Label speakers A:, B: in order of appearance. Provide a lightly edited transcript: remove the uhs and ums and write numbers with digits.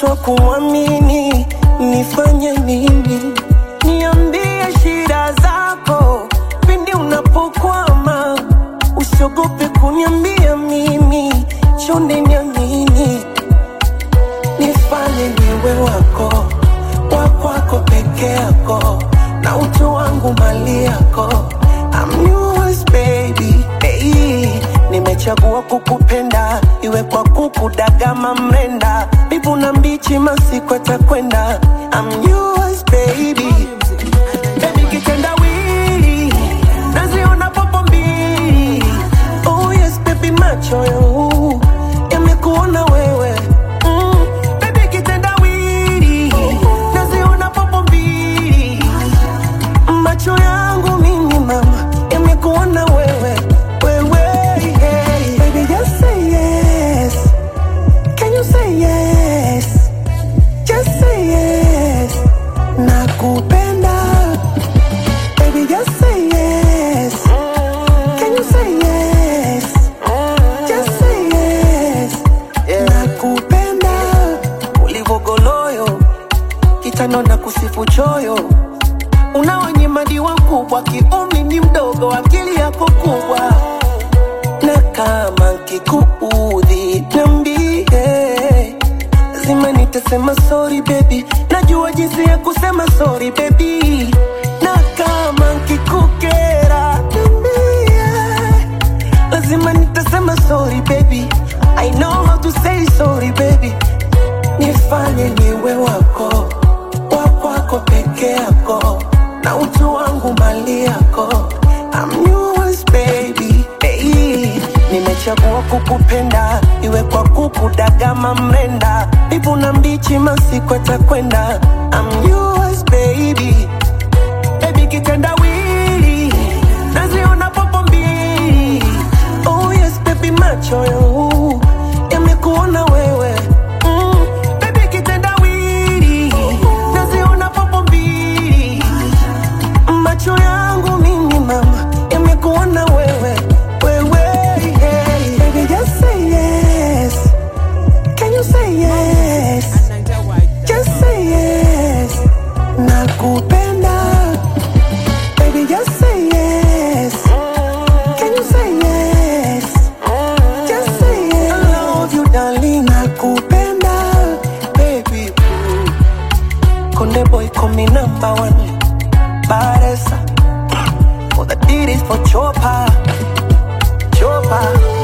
A: mtu wa kuamini, nifanye nini? Niambie shida zako pindi unapokwama, usiogope kuniambia mimi, chonde niamini. Nifanye niwe wako, wakwako peke yako, na utu wangu mali yako. I'm yours baby, hey. Nimechagua kukupenda, iwe kwa kukudagama mrenda, bibu na mbichi masiku atakwenda. I'm yours baby, baby kitendawili, naziona popo mbili. Oh yes baby, macho yangu yamekuona wewe. Baby kitendawili, naziona popo mbili. Macho yangu mimi mama yamekuona wewe. Baby just say yes, can you say yes? Just say yes, nakupenda. Baby just say yes, can you say yes? Just say yes, nakupenda. Ulivogoloyo kitano na kusifu choyo, unawanyimadi wakubwa, kiumi ni mdogo, akili yako kubwa. Na kama nkikuudhi niambie, lazima nitasema sorry baby, najua jinsi ya kusema sorry baby. Na kama nkikukera niambie, lazima nitasema sorry baby, I know how to say sorry baby. Nifanye niwe wako, wakwako peke yako, na utu wangu mali yako. I'm yours baby, hey. Nimechagua kukupenda, iwe kwa kukudagama mrenda, bibu na mbichi masiku atakwenda. I'm yours baby, baby kitendawili, naziona popo mbili. Oh yes baby, macho yangu yamekuona wewe. Baby kitendawili, naziona popo mbili. Macho yangu mimi mama yamekuona wewe. Baby just say yes, can you say yes? Just say yes, nakupenda. Baby just say yes, can you say yes? Just say yes, I love you darling, nakupenda. Baby Konde boy call me number one, Baresa. All the deed is for Chopa, Chopa.